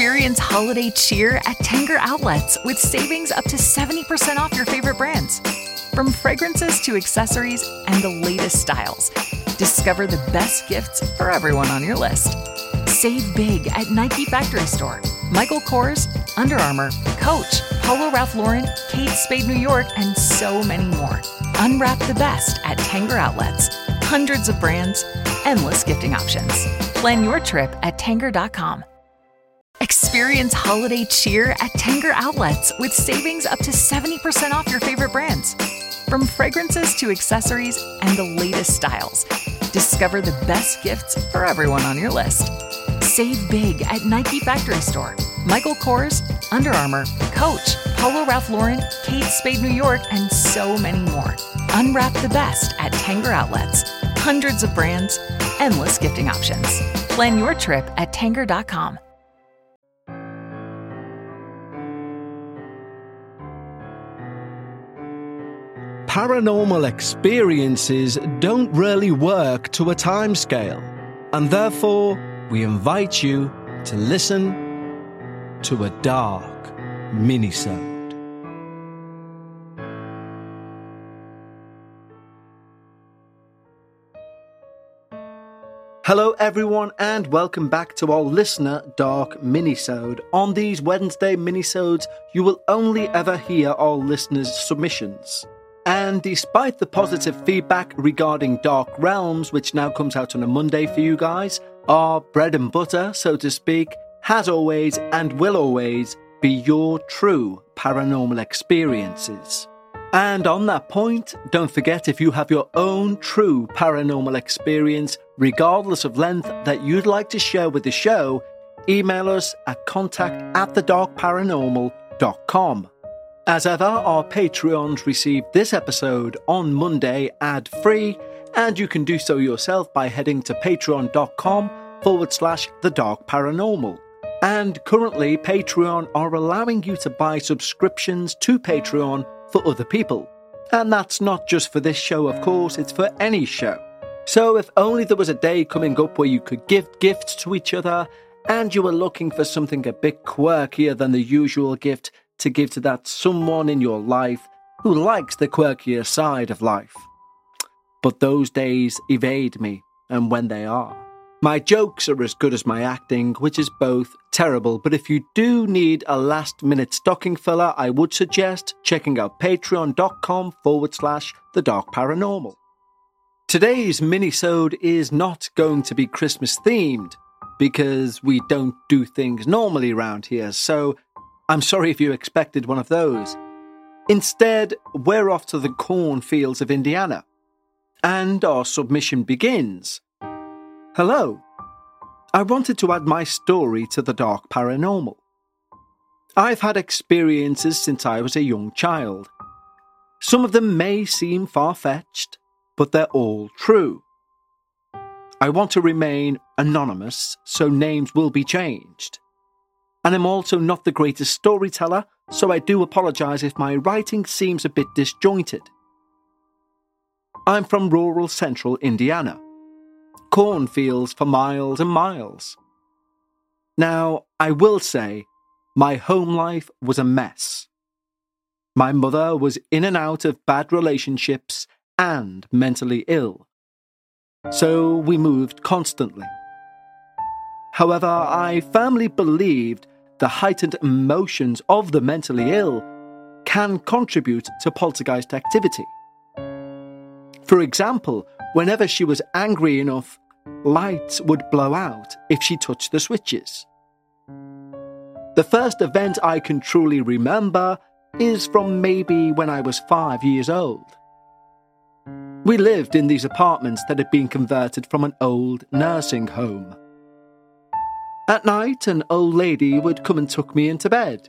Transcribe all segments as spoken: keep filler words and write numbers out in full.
Experience holiday cheer at Tanger Outlets with savings up to seventy percent off your favorite brands. From fragrances to accessories and the latest styles, discover the best gifts for everyone on your list. Save big at Nike Factory Store, Michael Kors, Under Armour, Coach, Polo Ralph Lauren, Kate Spade New York, and so many more. Unwrap the best at Tanger Outlets. Hundreds of brands, endless gifting options. Plan your trip at Tanger dot com. Experience holiday cheer at Tanger Outlets with savings up to seventy percent off your favorite brands. From fragrances to accessories and the latest styles, discover the best gifts for everyone on your list. Save big at Nike Factory Store, Michael Kors, Under Armour, Coach, Polo Ralph Lauren, Kate Spade New York, and so many more. Unwrap the best at Tanger Outlets. Hundreds of brands, endless gifting options. Plan your trip at Tanger dot com. Paranormal experiences don't really work to a timescale, and therefore we invite you to listen to a dark minisode. Hello everyone and welcome back to our listener dark minisode. On these Wednesday minisodes, you will only ever hear our listeners' submissions. And despite the positive feedback regarding Dark Realms, which now comes out on a Monday for you guys, our bread and butter, so to speak, has always and will always be your true paranormal experiences. And on that point, don't forget, if you have your own true paranormal experience, regardless of length, that you'd like to share with the show, email us at contact at the dark paranormal dot com. As ever, our Patreons receive this episode on Monday ad-free, and you can do so yourself by heading to patreon.com forward slash the dark paranormal. And currently, Patreon are allowing you to buy subscriptions to Patreon for other people. And that's not just for this show, of course, it's for any show. So if only there was a day coming up where you could give gifts to each other, and you were looking for something a bit quirkier than the usual gift to give to that someone in your life who likes the quirkier side of life. But those days evade me, and when they are, my jokes are as good as my acting, which is both terrible. But if you do need a last-minute stocking filler, I would suggest checking out patreon.com forward slash the dark paranormal. Today's minisode is not going to be Christmas themed, because we don't do things normally around here, so I'm sorry if you expected one of those. Instead, we're off to the cornfields of Indiana. And our submission begins. Hello. I wanted to add my story to the dark paranormal. I've had experiences since I was a young child. Some of them may seem far-fetched, but they're all true. I want to remain anonymous, so names will be changed. And I'm also not the greatest storyteller, so I do apologise if my writing seems a bit disjointed. I'm from rural central Indiana. Cornfields for miles and miles. Now, I will say, my home life was a mess. My mother was in and out of bad relationships and mentally ill. So we moved constantly. However, I firmly believed the heightened emotions of the mentally ill can contribute to poltergeist activity. For example, whenever she was angry enough, lights would blow out if she touched the switches. The first event I can truly remember is from maybe when I was five years old. We lived in these apartments that had been converted from an old nursing home. At night, an old lady would come and tuck me into bed.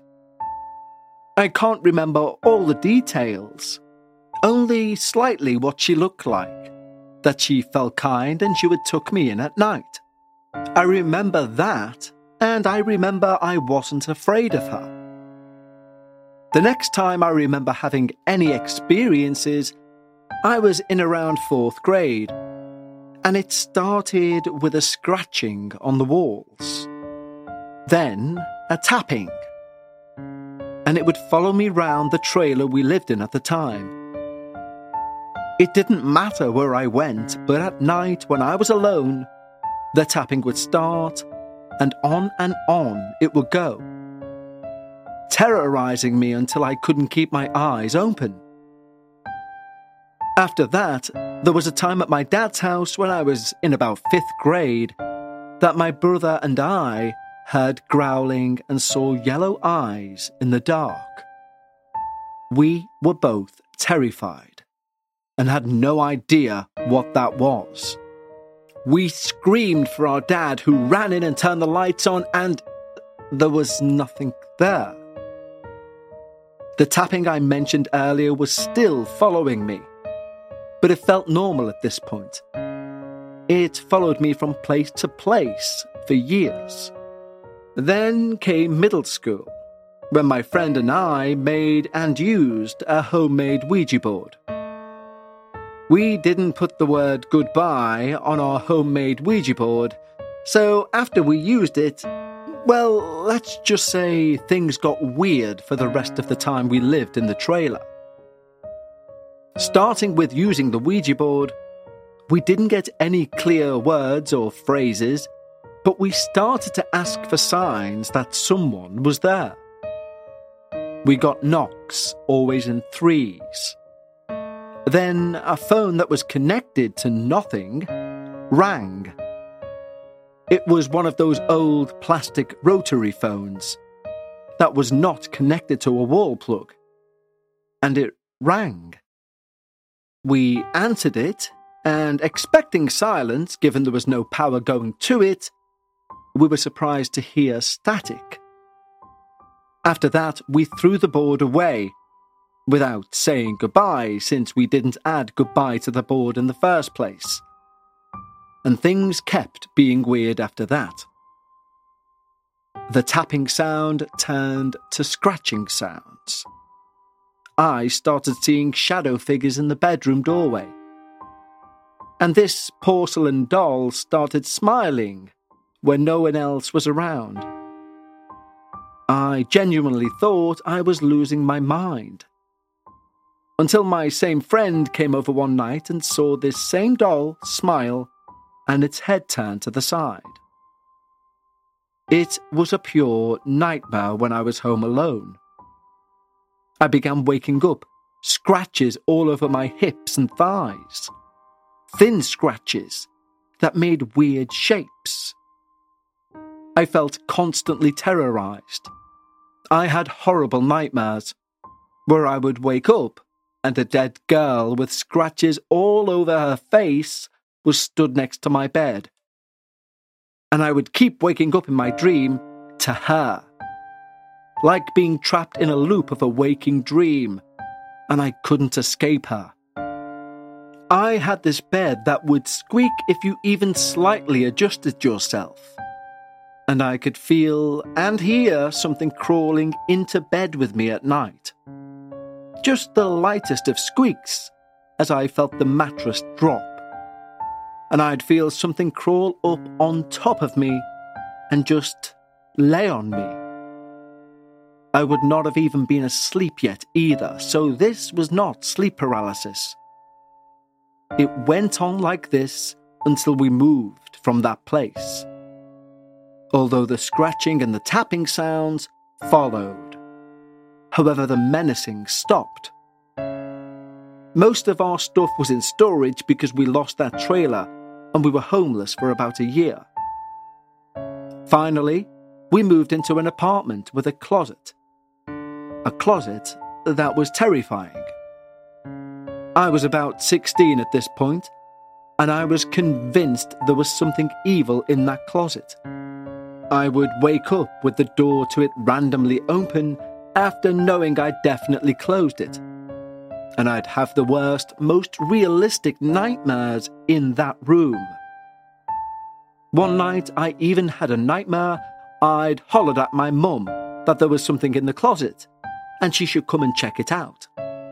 I can't remember all the details, only slightly what she looked like, that she felt kind and she would tuck me in at night. I remember that, and I remember I wasn't afraid of her. The next time I remember having any experiences, I was in around fourth grade, and it started with a scratching on the walls. Then a tapping. And it would follow me round the trailer we lived in at the time. It didn't matter where I went, but at night when I was alone, the tapping would start, and on and on it would go, terrorizing me until I couldn't keep my eyes open. After that, there was a time at my dad's house when I was in about fifth grade that my brother and I heard growling and saw yellow eyes in the dark. We were both terrified and had no idea what that was. We screamed for our dad, who ran in and turned the lights on, and there was nothing there. The tapping I mentioned earlier was still following me, but it felt normal at this point. It followed me from place to place for years. Then came middle school, when my friend and I made and used a homemade Ouija board. We didn't put the word goodbye on our homemade Ouija board, so after we used it, well, let's just say things got weird for the rest of the time we lived in the trailer. Starting with using the Ouija board, we didn't get any clear words or phrases, but we started to ask for signs that someone was there. We got knocks, always in threes. Then a phone that was connected to nothing rang. It was one of those old plastic rotary phones that was not connected to a wall plug, and it rang. We answered it, and expecting silence, given there was no power going to it, we were surprised to hear static. After that, we threw the board away, without saying goodbye, since we didn't add goodbye to the board in the first place. And things kept being weird after that. The tapping sound turned to scratching sounds. I started seeing shadow figures in the bedroom doorway. And this porcelain doll started smiling when no one else was around. I genuinely thought I was losing my mind. Until my same friend came over one night and saw this same doll smile and its head turn to the side. It was a pure nightmare when I was home alone. I began waking up, scratches all over my hips and thighs. Thin scratches that made weird shapes. I felt constantly terrorized. I had horrible nightmares where I would wake up and a dead girl with scratches all over her face was stood next to my bed. And I would keep waking up in my dream to her, like being trapped in a loop of a waking dream, and I couldn't escape her. I had this bed that would squeak if you even slightly adjusted yourself, and I could feel and hear something crawling into bed with me at night. Just the lightest of squeaks as I felt the mattress drop. And I'd feel something crawl up on top of me and just lay on me. I would not have even been asleep yet either, so this was not sleep paralysis. It went on like this until we moved from that place, although the scratching and the tapping sounds followed. However, the menacing stopped. Most of our stuff was in storage because we lost that trailer and we were homeless for about a year. Finally, we moved into an apartment with a closet. A closet that was terrifying. I was about sixteen at this point, and I was convinced there was something evil in that closet. I would wake up with the door to it randomly open after knowing I'd definitely closed it. And I'd have the worst, most realistic nightmares in that room. One night I even had a nightmare I'd hollered at my mum that there was something in the closet and she should come and check it out.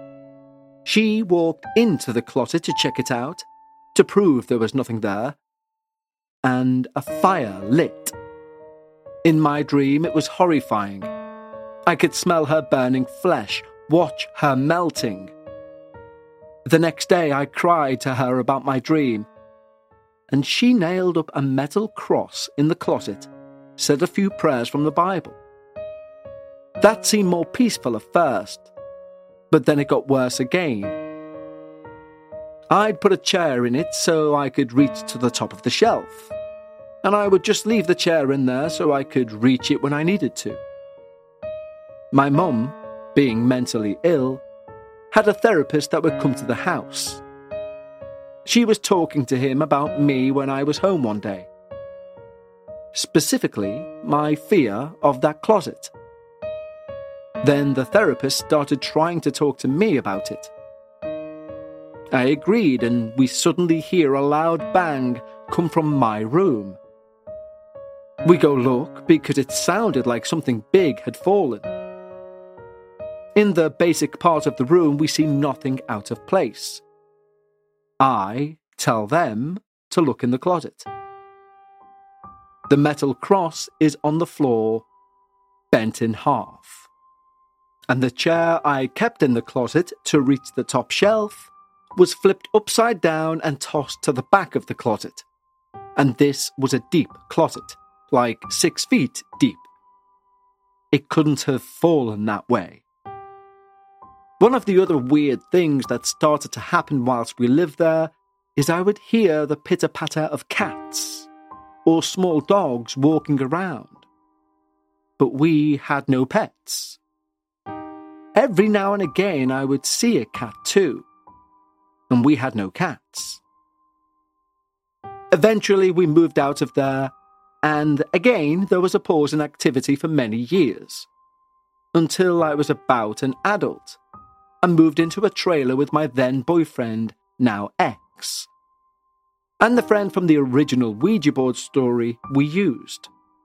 She walked into the closet to check it out, to prove there was nothing there, and a fire lit. In my dream, it was horrifying. I could smell her burning flesh, watch her melting. The next day, I cried to her about my dream, and she nailed up a metal cross in the closet, said a few prayers from the Bible. That seemed more peaceful at first, but then it got worse again. I'd put a chair in it so I could reach to the top of the shelf, and I would just leave the chair in there so I could reach it when I needed to. My mum, being mentally ill, had a therapist that would come to the house. She was talking to him about me when I was home one day. Specifically, my fear of that closet. Then the therapist started trying to talk to me about it. I agreed, and we suddenly hear a loud bang come from my room. We go look because it sounded like something big had fallen. In the basic part of the room, we see nothing out of place. I tell them to look in the closet. The metal cross is on the floor, bent in half. And the chair I kept in the closet to reach the top shelf was flipped upside down and tossed to the back of the closet. And this was a deep closet, like six feet deep. It couldn't have fallen that way. One of the other weird things that started to happen whilst we lived there is I would hear the pitter-patter of cats or small dogs walking around. But we had no pets. Every now and again I would see a cat too, and we had no cats. Eventually we moved out of there, and again there was a pause in activity for many years, until I was about an adult, and moved into a trailer with my then boyfriend, now ex, and the friend from the original Ouija board story we used.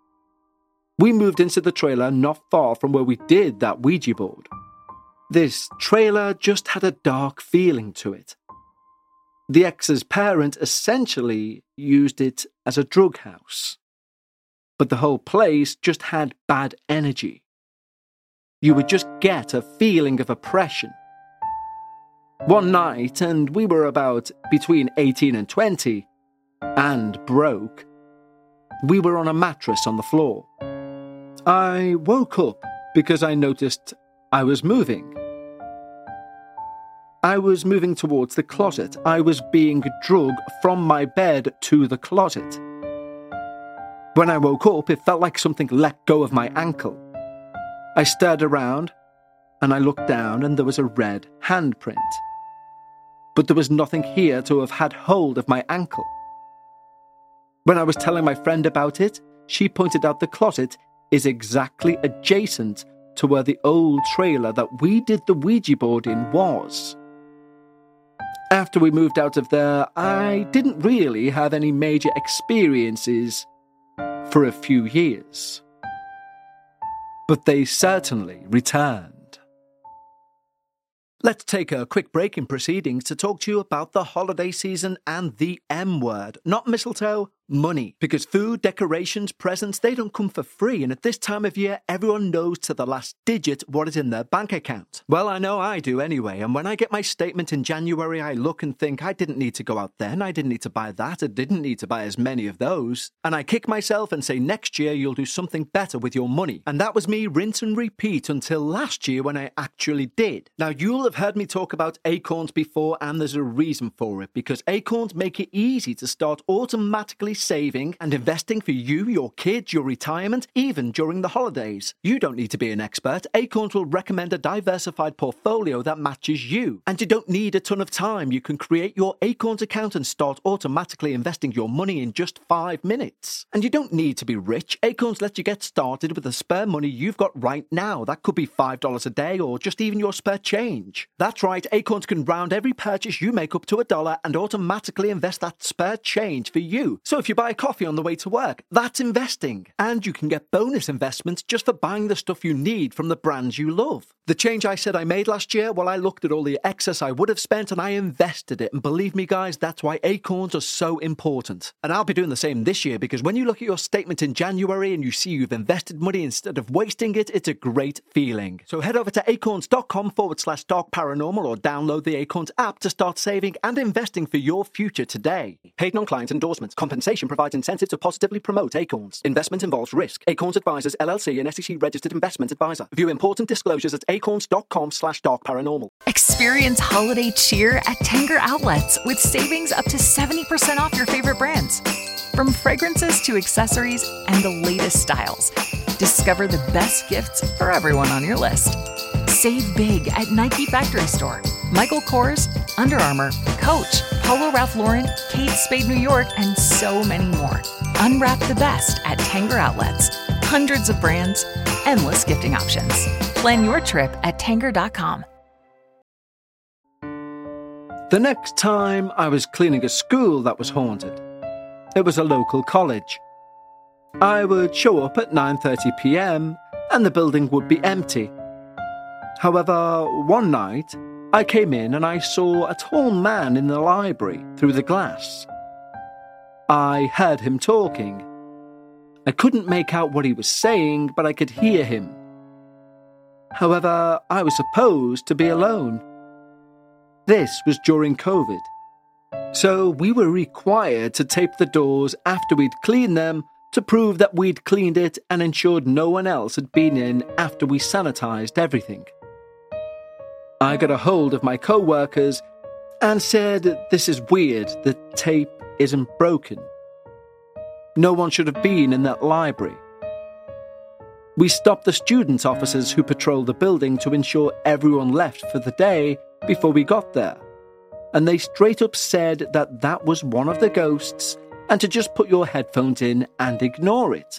We moved into the trailer not far from where we did that Ouija board. This trailer just had a dark feeling to it. The ex's parent essentially used it as a drug house. But the whole place just had bad energy. You would just get a feeling of oppression. One night, and we were about between eighteen and twenty, and broke, we were on a mattress on the floor. I woke up because I noticed I was moving. I was moving towards the closet. I was being dragged from my bed to the closet. When I woke up, it felt like something let go of my ankle. I stared around, and I looked down, and there was a red handprint. But there was nothing here to have had hold of my ankle. When I was telling my friend about it, she pointed out the closet is exactly adjacent to where the old trailer that we did the Ouija board in was. After we moved out of there, I didn't really have any major experiences for a few years. But they certainly returned. Let's take a quick break in proceedings to talk to you about the holiday season and the M word. Not mistletoe, money. Because food, decorations, presents, they don't come for free. And at this time of year, everyone knows to the last digit what is in their bank account. Well, I know I do anyway. And when I get my statement in January, I look and think, I didn't need to go out then. I didn't need to buy that. I didn't need to buy as many of those. And I kick myself and say, next year, you'll do something better with your money. And that was me rinse and repeat until last year when I actually did. Now, you'll have heard me talk about Acorns before, and there's a reason for it, because Acorns make it easy to start automatically saving and investing for you, your kids, your retirement, even during the holidays. You don't need to be an expert. Acorns will recommend a diversified portfolio that matches you. And you don't need a ton of time. You can create your Acorns account and start automatically investing your money in just five minutes. And you don't need to be rich. Acorns lets you get started with the spare money you've got right now. That could be five dollars a day or just even your spare change. That's right, Acorns can round every purchase you make up to a dollar and automatically invest that spare change for you. So if if you buy a coffee on the way to work, that's investing. And you can get bonus investments just for buying the stuff you need from the brands you love. The change I said I made last year, well, I looked at all the excess I would have spent and I invested it. And believe me, guys, that's why Acorns are so important. And I'll be doing the same this year, because when you look at your statement in January and you see you've invested money instead of wasting it, it's a great feeling. So head over to acorns.com forward slash dark paranormal or download the Acorns app to start saving and investing for your future today. Paid non-client endorsements. Compensation provides incentive to positively promote Acorns. Investment involves risk. Acorns Advisors, L L C, an S E C registered investment advisor. View important disclosures at acorns.com slash dark paranormal. Experience holiday cheer at Tanger Outlets with savings up to seventy percent off your favorite brands. From fragrances to accessories and the latest styles, discover the best gifts for everyone on your list. Save big at Nike Factory Store, Michael Kors, Under Armour, Coach, Polo Ralph Lauren, Kate Spade New York, and so many more. Unwrap the best at Tanger Outlets. Hundreds of brands, endless gifting options. Plan your trip at tanger dot com. The next time I was cleaning a school that was haunted. It was a local college. I would show up at nine thirty p.m. and the building would be empty. However, one night, I came in and I saw a tall man in the library through the glass. I heard him talking. I couldn't make out what he was saying, but I could hear him. However, I was supposed to be alone. This was during COVID. So we were required to tape the doors after we'd cleaned them to prove that we'd cleaned it and ensured no one else had been in after we sanitized everything. I got a hold of my co-workers and said, "This is weird, the tape isn't broken. No one should have been in that library." We stopped the student officers who patrolled the building to ensure everyone left for the day before we got there, and they straight up said that that was one of the ghosts and to just put your headphones in and ignore it.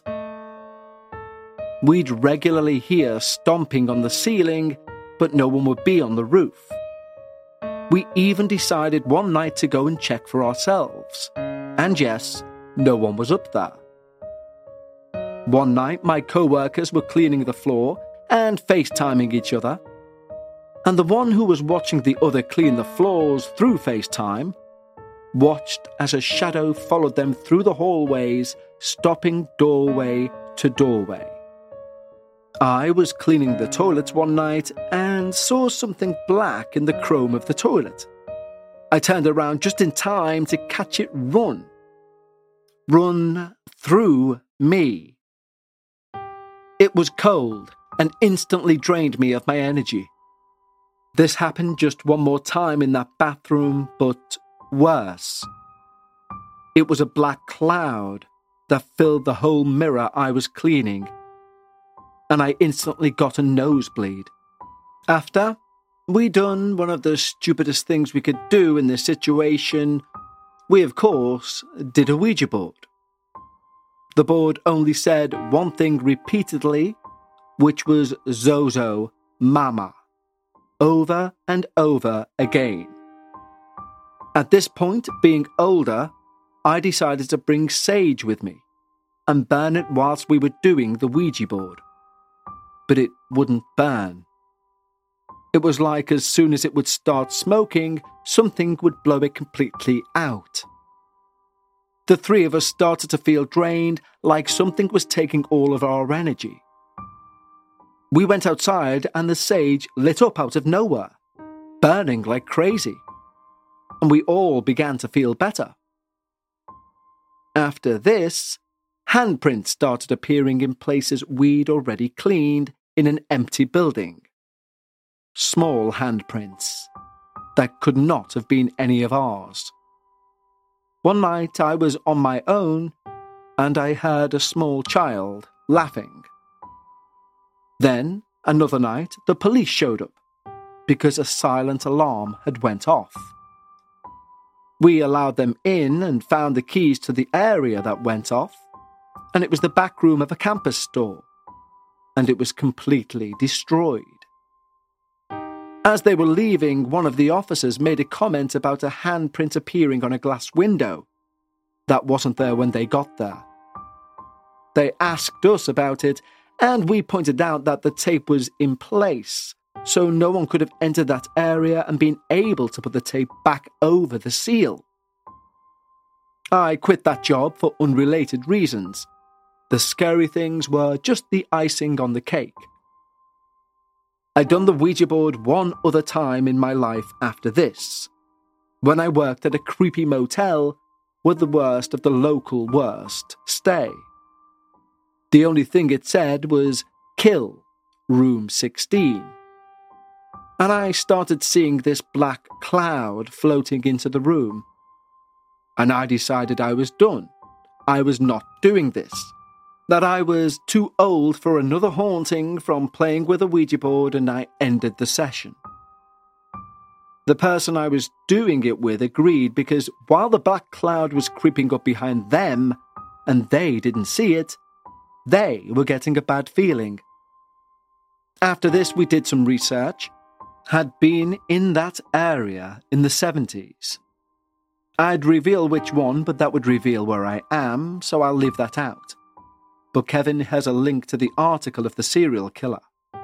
We'd regularly hear stomping on the ceiling, but no one would be on the roof. We even decided one night to go and check for ourselves. And yes, no one was up there. One night, my co-workers were cleaning the floor and FaceTiming each other. And the one who was watching the other clean the floors through FaceTime watched as a shadow followed them through the hallways, stopping doorway to doorway. I was cleaning the toilets one night and saw something black in the chrome of the toilet. I turned around just in time to catch it run. Run through me. It was cold and instantly drained me of my energy. This happened just one more time in that bathroom, but worse. It was a black cloud that filled the whole mirror I was cleaning, and I instantly got a nosebleed. After, we done one of the stupidest things we could do in this situation. We, of course, did a Ouija board. The board only said one thing repeatedly, which was Zozo Mama, over and over again. At this point, being older, I decided to bring sage with me and burn it whilst we were doing the Ouija board. But it wouldn't burn. It was like as soon as it would start smoking, something would blow it completely out. The three of us started to feel drained, like something was taking all of our energy. We went outside and the sage lit up out of nowhere, burning like crazy. And we all began to feel better. After this, handprints started appearing in places we'd already cleaned in an empty building. Small handprints that could not have been any of ours. One night I was on my own and I heard a small child laughing. Then, another night, the police showed up because a silent alarm had went off. We allowed them in and found the keys to the area that went off, and it was the back room of a campus store, and it was completely destroyed. As they were leaving, one of the officers made a comment about a handprint appearing on a glass window, that wasn't there when they got there. They asked us about it, and we pointed out that the tape was in place, so no one could have entered that area and been able to put the tape back over the seal. I quit that job for unrelated reasons. The scary things were just the icing on the cake. I'd done the Ouija board one other time in my life after this, when I worked at a creepy motel with the worst of the local worst stay. The only thing it said was, "Kill, room sixteen." And I started seeing this black cloud floating into the room. And I decided I was done. I was not doing this. That I was too old for another haunting from playing with a Ouija board, and I ended the session. The person I was doing it with agreed, because while the black cloud was creeping up behind them, and they didn't see it, they were getting a bad feeling. After this, we did some research. Had been in that area in the seventies. I'd reveal which one, but that would reveal where I am, so I'll leave that out. But Kevin has a link to the article of the serial killer.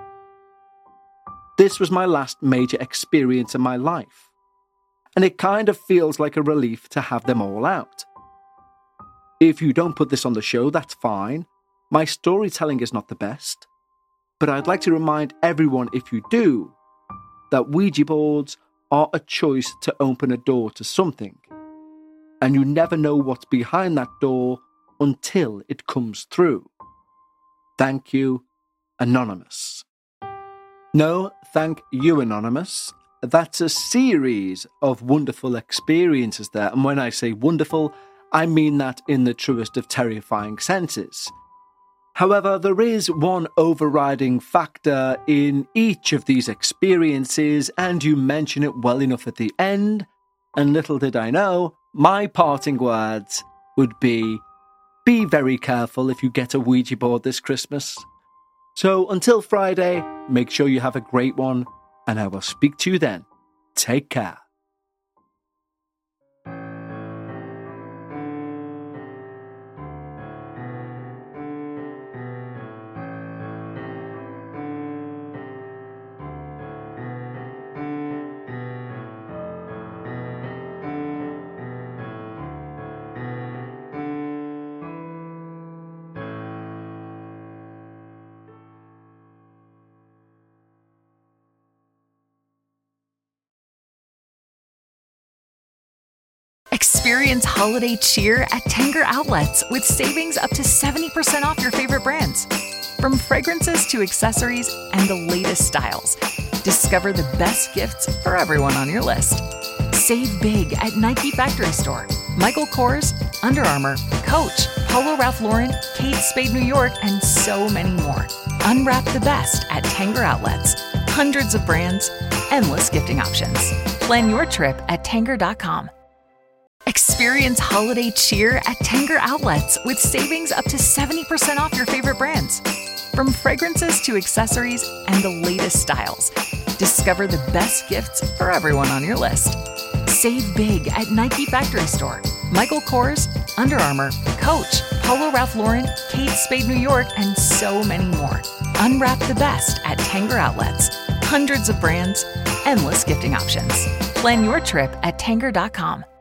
This was my last major experience in my life, and it kind of feels like a relief to have them all out. If you don't put this on the show, that's fine. My storytelling is not the best, but I'd like to remind everyone, if you do, that Ouija boards are a choice to open a door to something, and you never know what's behind that door until it comes through. Thank you, Anonymous. No, thank you, Anonymous. That's a series of wonderful experiences there, and when I say wonderful, I mean that in the truest of terrifying senses. However, there is one overriding factor in each of these experiences, and you mention it well enough at the end, and little did I know, my parting words would be, be very careful if you get a Ouija board this Christmas. So until Friday, make sure you have a great one, and I will speak to you then. Take care. Experience holiday cheer at Tanger Outlets with savings up to seventy percent off your favorite brands. From fragrances to accessories and the latest styles, discover the best gifts for everyone on your list. Save big at Nike Factory Store, Michael Kors, Under Armour, Coach, Polo Ralph Lauren, Kate Spade New York, and so many more. Unwrap the best at Tanger Outlets. Hundreds of brands, endless gifting options. Plan your trip at Tanger dot com. Experience holiday cheer at Tanger Outlets with savings up to seventy percent off your favorite brands. From fragrances to accessories and the latest styles, discover the best gifts for everyone on your list. Save big at Nike Factory Store, Michael Kors, Under Armour, Coach, Polo Ralph Lauren, Kate Spade New York, and so many more. Unwrap the best at Tanger Outlets. Hundreds of brands, endless gifting options. Plan your trip at Tanger dot com.